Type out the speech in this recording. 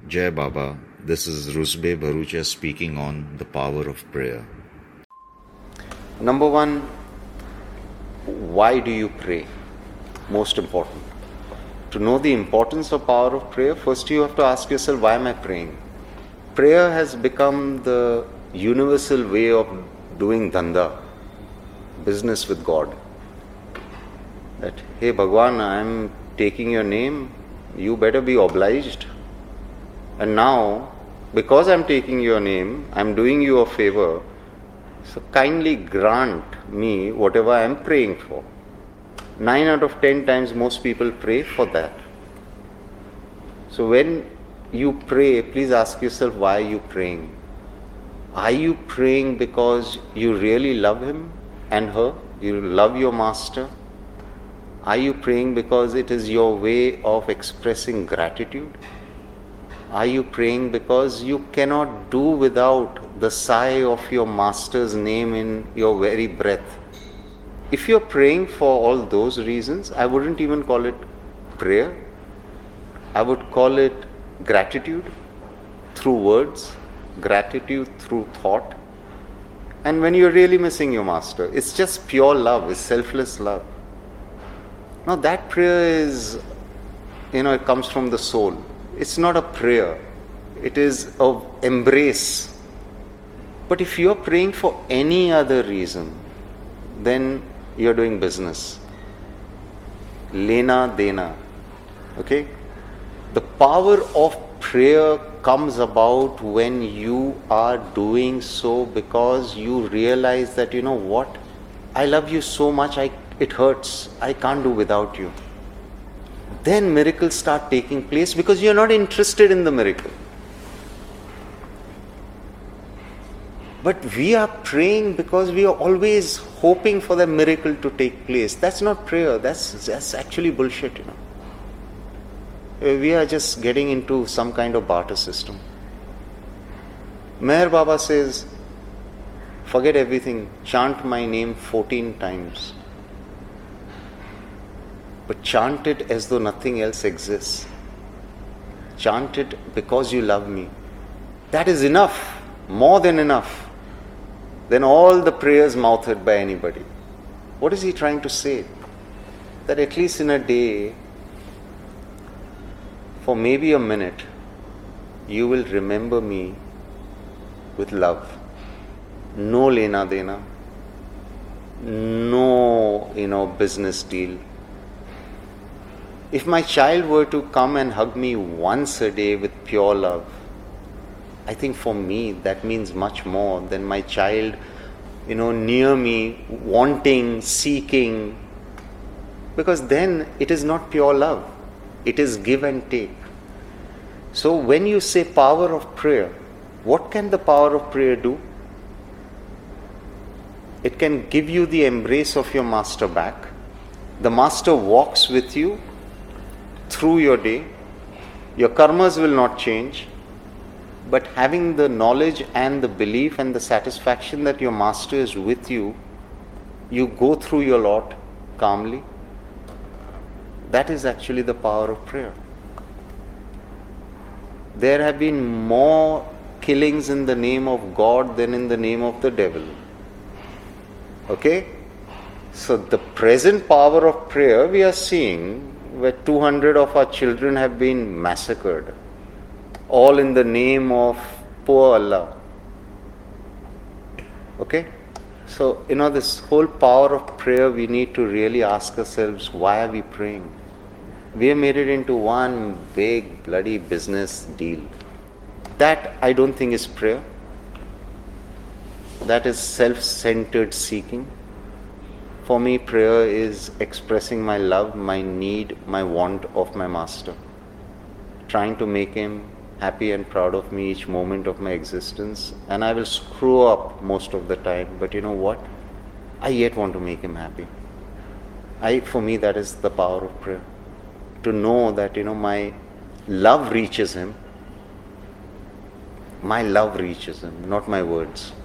Jai Baba, this is Rusbe Bharucha speaking on the power of prayer. Number one, why do you pray? Most important. To know the importance of power of prayer, first you have to ask yourself, why am I praying? Prayer has become the universal way of doing dhanda, business with God. That, hey Bhagwan, I am taking your name, you better be obliged. And now, because I am taking your name, I am doing you a favor, so kindly grant me whatever I am praying for. 9 out of 10 times most people pray for that. So when you pray, please ask yourself, why are you praying? Are you praying because you really love him and her? You love your master? Are you praying because it is your way of expressing gratitude? Are you praying because you cannot do without the sigh of your master's name in your very breath? If you're praying for all those reasons, I wouldn't even call it prayer. I would call it gratitude through words, gratitude through thought. And when you're really missing your master, it's just pure love, it's selfless love. Now that prayer is, it comes from the soul. It's not a prayer. It is of embrace. But if you're praying for any other reason, then you're doing business. Lena dena. Okay? The power of prayer comes about when you are doing so because you realize that, you know what? I love you so much, it hurts. I can't do without you. Then miracles start taking place because you're not interested in the miracle. But we are praying because we are always hoping for the miracle to take place. That's not prayer. That's actually bullshit, We are just getting into some kind of barter system. Meher Baba says, forget everything, chant my name 14 times. But chant it as though nothing else exists. Chant it because you love me. That is enough, more than enough, than all the prayers mouthed by anybody. What is he trying to say? That at least in a day, for maybe a minute, you will remember me with love. No lena dena. No, business deal. If my child were to come and hug me once a day with pure love, I think for me that means much more than my child, near me, wanting, seeking. Because then it is not pure love. It is give and take. So when you say power of prayer, what can the power of prayer do? It can give you the embrace of your master back. The master walks with you through your day. Your karmas will not change. But having the knowledge and the belief and the satisfaction that your master is with you, you go through your lot calmly. That is actually the power of prayer. There have been more killings in the name of God than in the name of the devil. Okay? So the present power of prayer we are seeing where 200 of our children have been massacred, all in the name of poor Allah. Okay? So, this whole power of prayer, we need to really ask ourselves, why are we praying? We have made it into one big bloody business deal. That I don't think is prayer. That is self-centered seeking. For me, prayer is expressing my love, my need, my want of my master. Trying to make him happy and proud of me each moment of my existence. And I will screw up most of the time. But you know what? I yet want to make him happy. For me, that is the power of prayer. To know that, my love reaches him. My love reaches him, not my words.